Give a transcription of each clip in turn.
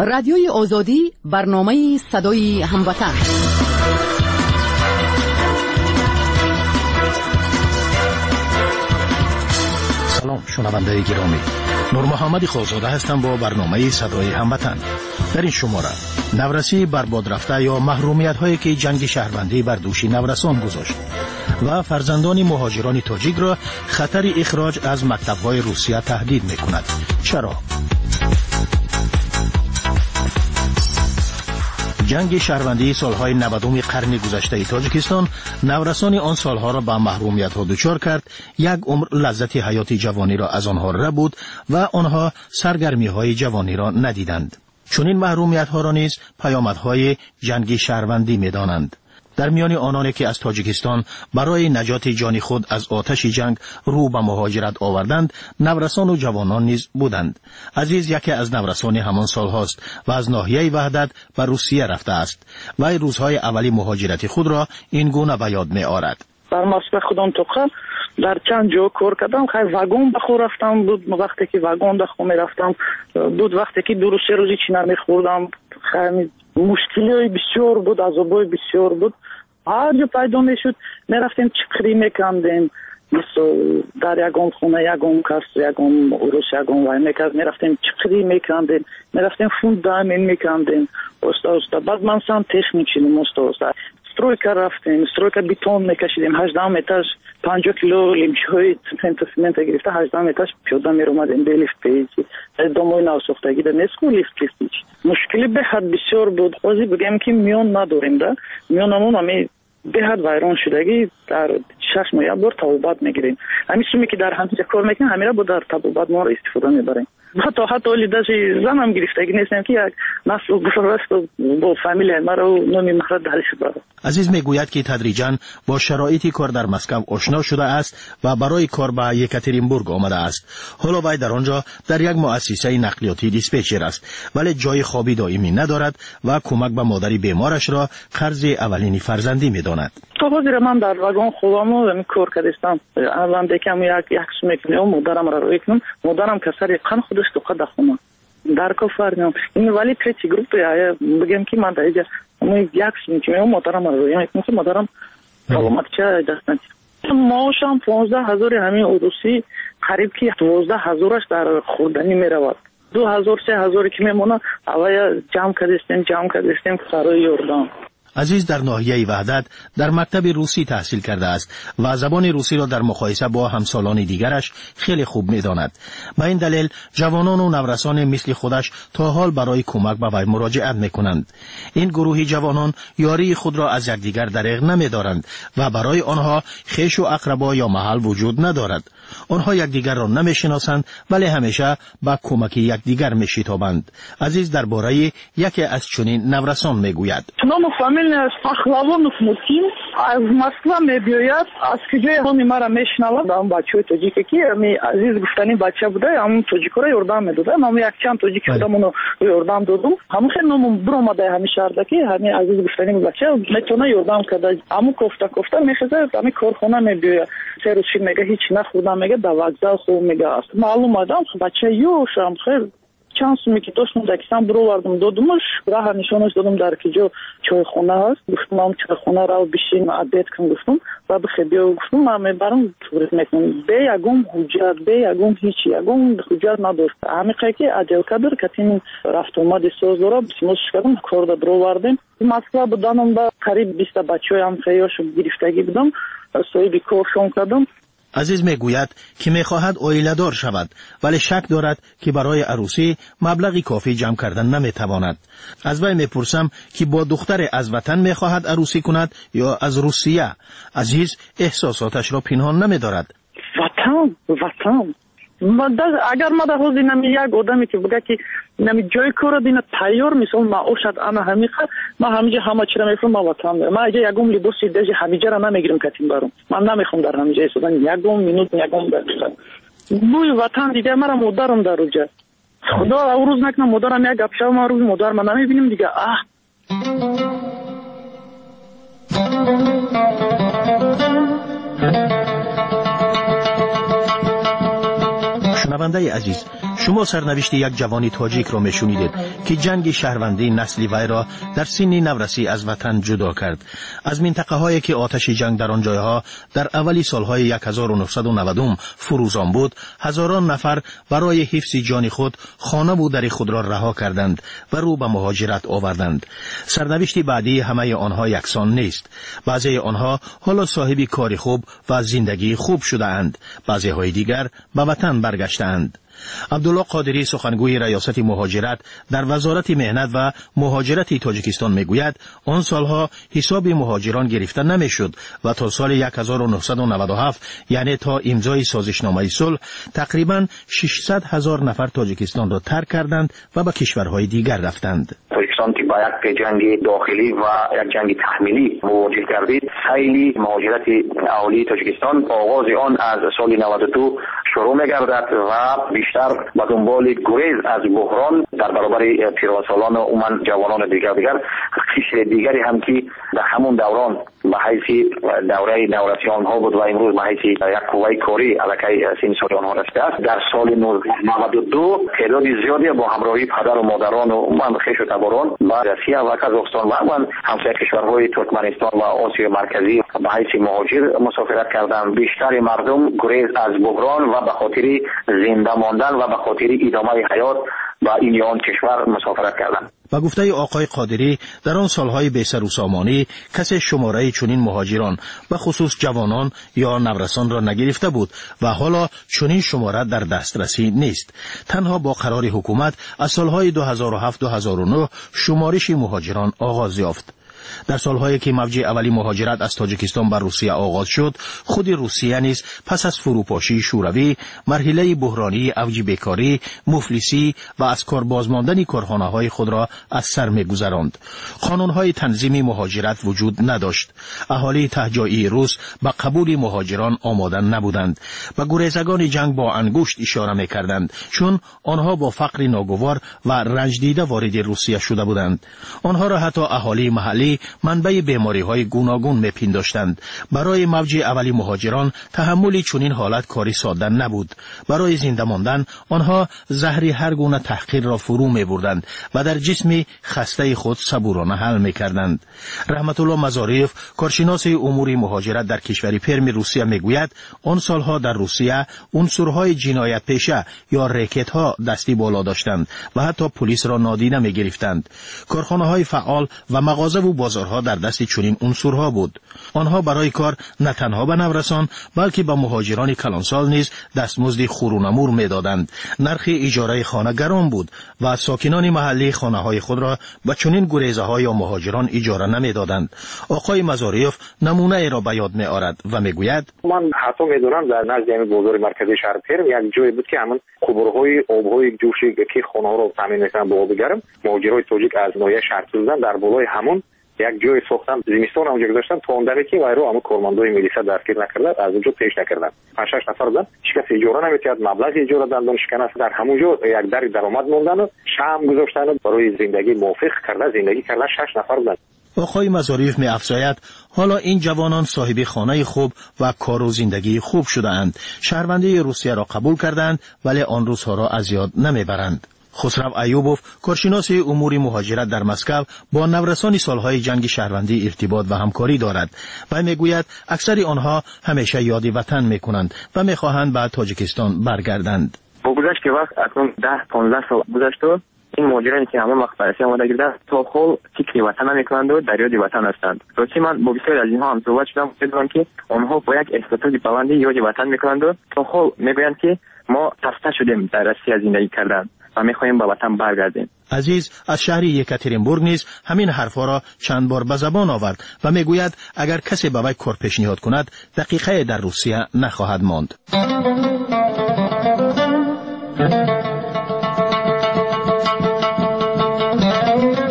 رادیوی آزادی برنامه صدای هموطن. سلام شنونده گرامی، نور محمد خالزاده هستم با برنامه صدای هموطن. در این شماره نورسی برباد رفته یا محرومیت هایی که جنگ شهروندی بر دوش نورسان گذاشت و فرزندان مهاجران تاجیک را خطر اخراج از مکتب‌های روسیه تهدید می‌کند. چرا؟ جنگ شهروندی سالهای 90 قرن گذشته تاجیکستان نورسان آن سالها را به محرومیت ها دچار کرد. یک عمر لذت حیات جوانی را از آنها ربود و آنها سرگرمی های جوانی را ندیدند. چون این محرومیت ها را نیز پیامدهای جنگ شهروندی می دانند. در میان آنانی که از تاجیکستان برای نجات جان خود از آتش جنگ رو به مهاجرت آوردند، نورسان و جوانان نیز بودند. عزیز یکی از نورسان همان سال هاست و از ناحیه وحدت به روسیه رفته است و روزهای اولی مهاجرت خود را این گونه به یاد می آورد. در مسکو خودم توقع در چند جا کار کردم. خیلی واگن بخور رفتم بود. وقتی که واگن داخل می رفتم بود، وقتی که 2 روزی چینا می خوردم خیلی مشکلی بسیار بود، عذابای بسیار بود. هر جا پیدا می شد می رفتیم چکری می کندیم، مثل در یگان خونه یگان کس یگان اوروش یگان وای می کند می رفتیم چکری می کندیم، می رفتیم فوند دامین می کندیم. بعد من سام تخ میچینیم. سтройка رفتیم، سтройка بیتون میکشیدیم. 18 متر 50 کیلو لیمچه‌های سمنت گرفته 18 متر پیاده میرفتیم به لیفت پیچی. از دومای ناساختگی در مسکو لیفت پیچ. مشکلی به حد بسیار بود. خودی بگم که میون نداریم ده. میونمون همی به حد ویران شدگی در 6 ماه یک بار تبابت میگیریم. همین سومی که در همینجا کار میکنیم همیشه با در تبابت ما را استفاده میبریم. حتی ولیدش زنم گرفتگی نیستم که یک نسل گذشته با فامیل ما رو نمی مخرج درش بره. عزیز میگوید که تدریجاً با شرایط کار در مسکو آشنا شده است و برای کار به یکاترینبورگ آمده است. حالا وی در آنجا در یک مؤسسه نقلیاتی دیسپچر است، ولی جای خوابی دائمی ندارد و کمک به مادری بیمارش را قرض اولین فرزندی میداند. تا حاضر من در واگن خوابم و کار کردم. الان دیگه یک میکنم مادرم را روی کنم. مادرم کسری قن خودش تو قد خونه. در کافرنم این ولی تریتی گروپ بگم که من دیگه یک میکنم مادرم را روی کنم. مادرم سلامت چه دست ندید. ماشام 15000 همین روسی قریب که 12000ش در خوردنی میرود. 2000-3000 که میمونه اوای جمع کردیم برای یوردان. عزیز در ناحیه وحدت در مکتب روسی تحصیل کرده است و زبان روسی را در مقایسه با همسالان دیگرش خیلی خوب می‌داند. به این دلیل جوانان و نورسان مثل خودش تا حال برای کمک به وی مراجعت می‌کنند. این گروه جوانان یاری خود را از یکدیگر دریغ نمی‌دارند و برای آنها خویش و اقربا یا محل وجود ندارد. آنها یکدیگر را نمی‌شناسند ولی همیشه با کمک یکدیگر می‌شتابند. عزیز درباره یکی از چنین نورسان می‌گوید. Пахлавонов Мутин از Москва میبیاید. از کجای همی مرا میشنود. اون بچه تاجیکی که می عزیز گفتنی بچه بوده، همون تاجیکا را یردام میداده. من یک چند تاجیک بودم اونو یردام دادم. همون خیلی نمون برآمده همین شهر که همین عزیز گفتنی بچه میتونه یردام کرده. همون کوفته میخزه همین کارخانه میبیاید. سه روز میگه هیچ نخوردم، میگه در وокзал خوب میگه است. معلوم آدم بچه یوشم خیلی چند سومی که داشتم دکستان برو وردم دادمش راه نشانش دادم در کجا چای خونه هست. گفتم هم چای خونه را بشین عادت کن گفتم و بخیر بیا گفتم من میبرم توریست میکنم. به یگم حجت به یگم هیچ یگم حجت نداشت. همیشه که عجل کدر کتین رفت اومد سوز داره بسیموش کردم کار دا برو وردم. مسکو بودم با قریب 20 بچه هم خیاش گرفتگی بودم صاحب کارشون کردم. عزیز میگوید که میخواهد عائله دار شود ولی شک دارد که برای عروسی مبلغی کافی جمع کردن نمیتواند. از وی میپرسم که با دختر از وطن میخواهد عروسی کند یا از روسیه. عزیز احساساتش را پنهان نمیدارد. وطن اگر ما در حوزه نمی یک آدمی که بگه که نمی جای کار دینه تیار مثال ما اوشد انا همیخه ما همینجا همه چی را میفرم ما وطن دارم. ما اگه یکم لباسی دیجی همینجا را نمیگیرم کتیم برام. من نمیخوام در همینجا ایستادن یکم مینوت یکم بگیرم. بوی وطن دیگه مرا مادرم در روجه. خدا روز نکنم مادرم یک گپ شو ما روز مادر من نمیبینیم دیگه. شنونده عزیز، شما سرنوشت یک جوانی تاجیک را میشنیدید که جنگ شهروندی نسلی وی را در سن نورسی از وطن جدا کرد. از منطقه هایی که آتش جنگ در آن جایها در اولی سالهای 1990 فروزان بود، هزاران نفر برای حفظ جان خود خانه و در خود را رها کردند و رو به مهاجرت آوردند. سرنوشت بعدی همه آنها یکسان نیست. بعضی آنها حالا صاحب کار خوب و زندگی خوب شده اند، بعضی های دیگر به وطن برگشتند. عبدالله قادری، سخنگوی ریاست مهاجرت در وزارت مهنت و مهاجرت تاجیکستان میگوید آن سالها حساب مهاجران گرفته نمیشد و تا سال 1997 یعنی تا امضای سازشنامه صلح تقریبا 600,000 نفر تاجیکستان را ترک کردند و به کشورهای دیگر رفتند. تاجیکستان که با یک جنگ داخلی و یک جنگ تحمیلی مواجه گردید، سیل مهاجرت اولی تاجیکستان آغاز آن از سال 92 شروع می‌گردد و بیشتر به دنبال گریز از بحران در برابر پیرسالان و عموما جوانان دیگر قشر دیگری هم که در همون دوران به حیث دوره نورسی آنها بود و امروز به حیث یک قوه کاری علاقه سن سال آنها رسیده است. در سال 1992 تعداد زیادی با همراهی پدر و مادران و عموما خویش و تباران به روسیه و قزاقستان و عموما همسایه کشورهای ترکمنستان و آسیا مرکزی به حیث مهاجر مسافرت کردند. بیشتر مردم گریز از بحران و به خاطر زنده ماندن و به خاطر ادامه حیات و این آن کشور مسافرت کردند. و گفته آقای قادری در آن سالهای بی‌سر و سامانی کسی شماره چنین مهاجران به خصوص جوانان یا نورسان را نگرفته بود و حالا چنین شماره در دسترسی نیست. تنها با قرار حکومت از سالهای 2007-2009 شمارش مهاجران آغاز یافت. در سالهایی که موج اولی مهاجرت از تاجیکستان بر روسیه آغاز شد، خود روسیه نیز پس از فروپاشی شوروی مرحله بحرانی اوج بیکاری، مفلسی و از کار بازماندن کارخانه‌های خود را از سر می‌گذراند. قانون‌های تنظیم مهاجرت وجود نداشت. اهالی تهجایی روس به قبول مهاجران آماده نبودند و گریزگان جنگ با انگشت اشاره می‌کردند، چون آنها با فقر ناگوار و رنج دیده وارد روسیه شده بودند. آنها را حتی اهالی محلی منبع بیماری‌های گوناگون می‌پنداشتند. برای موج اولی مهاجران تحمل چنین حالت کاری ساده نبود. برای زنده ماندن آنها زهر هر گونه تحقیر را فرو می‌بردند و در جسم خسته خود صبورانه حل می‌کردند. رحمت الله مزاریف، کارشناس امور مهاجرت در کشور پرم روسیه میگوید آن سالها در روسیه عنصرهای جنایت پیشه یا ریکت‌ها دستی بالا داشتند و حتی پلیس را نادیده می‌گرفتند. کارخانه‌های فعال و مغازه و بازارها در دست چنین عنصرها بود. آنها برای کار نه تنها به نورسان بلکه به مهاجران کلانسال نیز دستمزد خورونمور میدادند. نرخ اجاره خانه گران بود و ساکنان محلی خانه‌های خود را به چنین گریزه‌های یا مهاجران اجاره نمیدادند. آقای مزاریف نمونه ای را به یاد می‌آورد و میگوید من حتی میدونم در نزد بازار مرکزی شهر پرم یک جایی بود که همون قبرهای آبهای جوشی که خانه‌ها رو تامین می‌کردن با آب گرم، مهاجرای تاجیک از ناحیه شهر سوزن در بالای همون یک جای ساختن، زمستان اونجا گذاشتن تا اون دمی که وایرو همون کارمندای ملیسا دستگیر نکردن، از اونجا پیش نکردن. 5-6 نفر بودن، هیچ کس اجاره نمی‌کرد، مبلغ اجاره دادن شکنه در همونجا یک در درآمد موندن و شام گذاشتن برای زندگی موافق کردن، زندگی کردن 6 نفر بودن. آقای مزاریف می افزاید حالا این جوانان صاحب خانه خوب و کار و زندگی خوب شده اند. شهروندی روسیه را قبول کردند ولی آن روزها را از یاد نمیبرند. خسرو ایوبوف، کارشناس امور مهاجرت در مسکو، با نورسان سالهای جنگ شهروندی ارتباط و همکاری دارد و میگوید اکثر آنها همیشه یاد وطن میکنند و میخواهند به تاجیکستان برگردند. با گذشت که وقت اکنون 10-15 سال گذشت و این مهاجرانی که همه مخبرسی آماده گردن تا خود فکر وطن نمیکنند و در یاد وطن هستند. راستی من با بسیاری از اینها هم صحبت شدم، دیدم که آنها با یک احساسات بلندی یاد وطن میکنند و تا خود میگویند که ما خسته شدیم در روسیه زندگی کردن و میخواهیم به وطن برگردیم. عزیز از شهر یکاترینبورگ نیز همین حرفا را چند بار به زبان آورد و میگوید اگر کسی به وی کار پیشنهاد کند دقیقه در روسیه نخواهد ماند.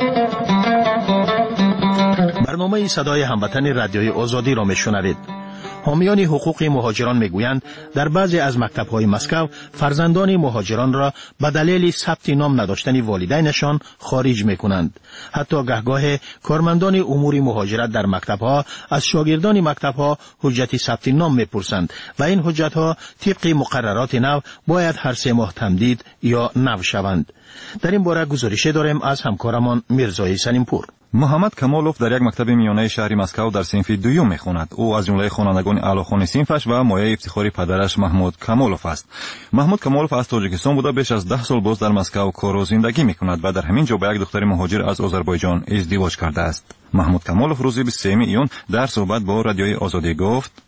برنامه صدای هموطن رادیوی آزادی را میشنوید. حامیان حقوق مهاجران میگویند در بعضی از مکتب‌های مسکو فرزندان مهاجران را به دلیل ثبت نام نداشتن والدینشان خارج میکنند. حتی گهگاه کارمندان امور مهاجرت در مکتب‌ها از شاگردان مکتب‌ها حجت ثبت نام میپرسند و این حجت‌ها طبق مقررات نو باید هر 3 ماه تمدید یا نو شوند. در این باره گزارشی داریم از همکارمان میرزای سلیمپور. محمد کمالوف در یک مکتب میانه شهر مسکو در صنف دوم میخواند. او از جمله خوانندگان اعلیخوان صنفش و مایه افتخاری پدرش محمود کمالوف است. محمود کمالوف از تاجیکستان بوده بیش از 10 سال باز در مسکو کار و زندگی میکند و در همین جا با یک دختر مهاجر از آذربایجان ازدواج کرده است. محمود کمالوف روز 23 ایون در صحبت با رادیوی آزادی گفت: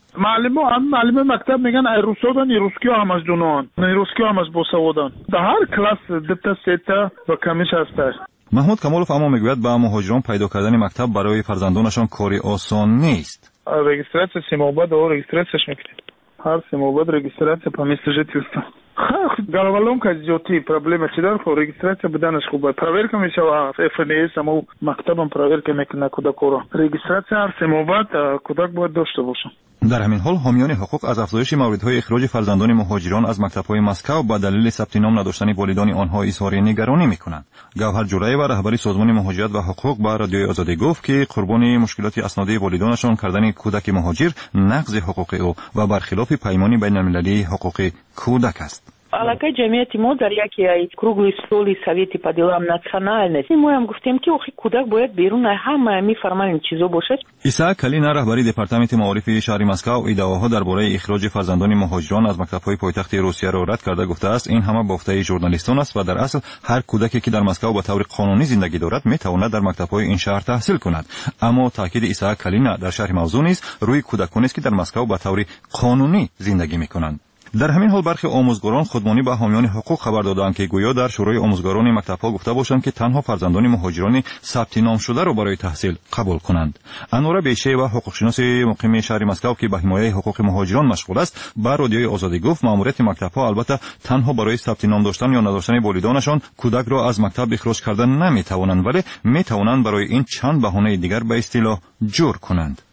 معلم مکتب میگن روسودان روسکی هم از دونان روسکی هم از بوسودان در هر کلاس دتا ستا و کمیش هست. محمود کمالوف اما میگوید با مهاجران پیدا کردن مکتب برای فرزندانشان کاری آسان نیست. رجیستراسیون سیموباد و رجیستراسیونش میکنید. هر سیموباد رجیستراسیون по месту жительства. Головоломка идёти, проблема чидар, регистрация буданаш хуба. Проверка мешава ФНС, само мактабам проверка мекуна куда коро. Регистрация ҳар семоват кудак бояд дошта боша. در همین حال حامیان حقوق از افزایش موردهای اخراج فرزندان مهاجران از مکتب‌های مسکو با دلیل ثبت نام نداشتن والدین آنها اظهار نگرانی می‌کنند. گوهر جولایی و رهبری سازمان مهاجرت و حقوق با رادیوی آزادی گفت که قربانی مشکلات اسنادی والدینشان کردن کودک مهاجر نقض حقوق او و برخلاف پیمان بین‌المللی حقوق کودک است. Алакай ҷамъияти мо дар яке кругли столи совети по делам национальности мо ҳам гуфтем ки охи кӯдак бояд берун ҳама мефармаем чизо бошад. исаак калина раҳбари департаменти маорифи шаҳри маскав иддаоҳо дар бораи ихроҷи фарзандони муҳоҷирон аз мактабҳои пойтахти русияро рад карда гуфтааст ин ҳама бофтаи журналистон аст ва дар асл ҳар кӯдаке ки дар маскав ба таври қонунӣ зиндагӣ дорад метавонад дар мактабҳои ин шаҳр таҳсил кунад. аммо таъкиди исаак калина дар шарҳи мавзӯъ низ рӯи кӯдаконест ки дар маскав ба таври қонунӣ зиндагӣ мекунанд. در همین حال برخی آموزگاران خودمانی به حامیان حقوق خبر دادند که گویا در شورای آموزگاران مکتب‌ها گفته باشند که تنها فرزندان مهاجران ثبت نام شده را برای تحصیل قبول کنند. انوره بیشه و حقوقشناس مقیم شهر مسکو که به حمایت حقوق مهاجران مشغول است، با رادیوی آزادی گفت مأموریت مکتب‌ها البته تنها برای ثبت نام داشتن یا نداشتن والدینشان کودک را از مکتب اخراج کردن نمی‌توانند، ولی می‌توانند برای این چند بهانه دیگر به اصطلاح جور کنند.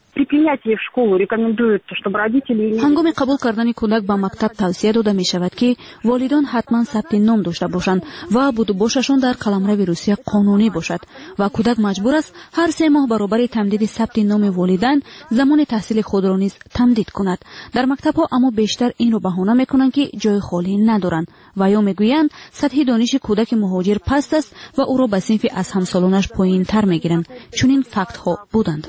ҳангоми қабул кардани кӯдак ба мактаб тавсия дода мешавад ки волидон ҳатман сабти ном дошта бошанд ва будубошашон дар қаламрави русия қонунӣ бошад ва кӯдак маҷбур аст ҳар 3 моҳ баробари тамдиди сабти номи волидайн замони таҳсили худро низ тамдид кунад. дар мактабҳо аммо бештар инро баҳона мекунанд ки ҷои холӣ надоранд ва ё мегӯянд сатҳи дониши кӯдаки муҳоҷир паст аст ва ӯро ба синфи аз ҳамсолонаш поинтар мегиранд. чунин фактҳо буданд.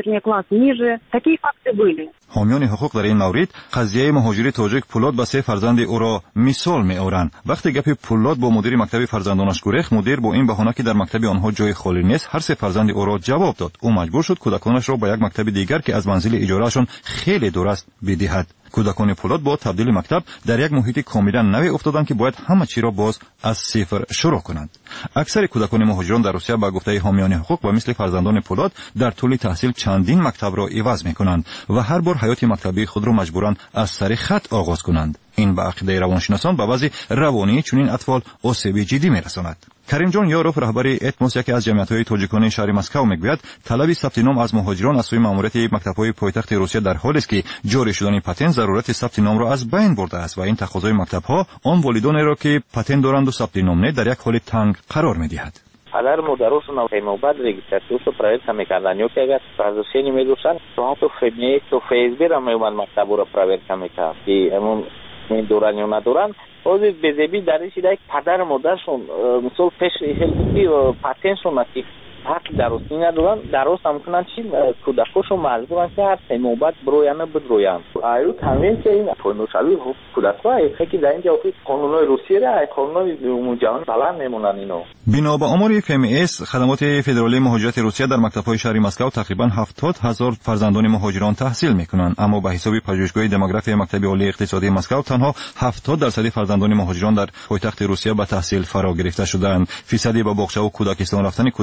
حامیان حقوق در این مورد قضیه مهاجر تاجیک پولاد به 3 فرزند او را مثال می‌آورند. وقتی گپ پولاد با مدیر مکتب فرزندانش گریخت، مدیر با این بهانه که در مکتب آنها جای خالی نیست هر 3 فرزند او را جواب داد. او مجبور شد کودکانش را به یک مکتب دیگر که از منزل اجارهشان خیلی دور است بدهد. کودکان پولاد با تبدیل مکتب در یک محیط کاملا نوی افتادند که باید همه چی را باز از صفر شروع کنند. اکثر کودکان مهاجران در روسیه با گفته حامیان حقوق و مثل فرزندان پولاد در طول تحصیل چندین مکتب را عوض می‌کنند و هر بار حیات مکتبی خود را مجبورند از سر خط آغاز کنند. این به عقیده روانشناسان به وضع روانی چنین اطفال آسیب جدی می‌رساند. کریم جان یاروف رهبری اتموس یکی از جمعیت‌های تاجیکان شهر مسکو میگوید طلب ثبت نام از مهاجران از سوی ماموریت مکتب‌های پایتخت روسیه در حالی است که جاری شدن پتن ضرورت ثبت نام را از بین برده است و این تقاضای مکتب‌ها آن والدانی را که پتن دارند و ثبت نام ندارند در یک حال تنگ قرار می‌دهد. Agar mudarasul navbat registrațiu proiect american eu că разрешение медушан то фебне то фейсбера меуман мактабура проверка мекард ки амон дуран ё надуран ози безеби дариши дай падар модаршон мисол пеш ҳелби патеншон аки ҳақ дарости надоранд дарост ҳам кунанд чи кӯдакошон маҷбуранд ки ҳар семобат бирояна бидроянд аю конвенсия ин поношави кӯдакҳо ки дар инҷа қонунҳои русияра қонунҳои умумиҷаҳон баланд мемонанд ино. бино ба омори фмс хадамоти федералии муҳоҷирати русия дар мактабҳои шаҳри маскав тақрибан 70,000 фарзандони муҳоҷирон таҳсил мекунанд, аммо ба ҳисоби пажӯҳишгоҳи демографияи мактаби олии иқтисодии маскав танҳо 70% фарзандони муҳоҷирон дар пойтахти русия ба таҳсил фаро гирифта шудаанд. фисади ба боғчаву кӯдакистон рафтани кӯдакони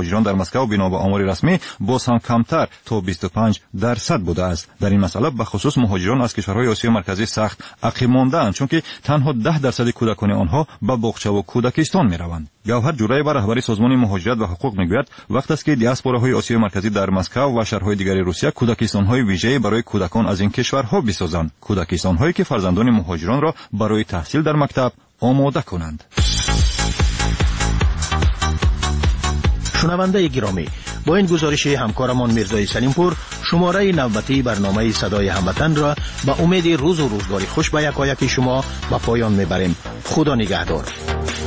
مهاجران در مسکو بنا به آمار رسمی باز هم کمتر تا 25% بوده است. در این مسئله به خصوص مهاجران از کشورهای آسیای مرکزی سخت عقب مانده‌اند، چون که تنها 10% کودکان آنها به باغچه و کودکستان می‌روند. گوهر جورایی بر رهبری سازمان مهاجرت و حقوق میگوید وقت است که دیاسپوراهای آسیای مرکزی در مسکو و شهرهای دیگر روسیه کودکستان‌های ویژه‌ای برای کودکان از این کشورها بسازند، کودکستان‌هایی که فرزندان مهاجران را برای تحصیل در مکتب آماده کنند. شنونده گرامی، با این گزارش همکارمان میرزای سلیمپور شماره نوبتی برنامه صدای هموطن را به امید روز و روزگاری خوش به یکایک شما به پایان میبریم. خدا نگهدار.